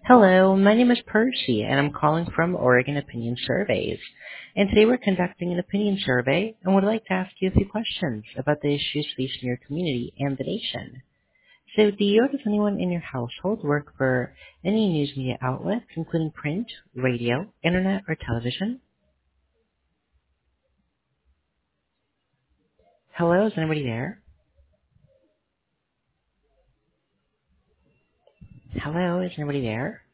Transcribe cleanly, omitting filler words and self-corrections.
Hello, my name is Percy, and I'm calling from Oregon Opinion Surveys. And today we're conducting an opinion survey and would like to ask you a few questions about the issues facing your community and the nation. So do you or does anyone in your household work for any news media outlets, including print, radio, internet, or television? Hello, is anybody there? Hello, is anybody there?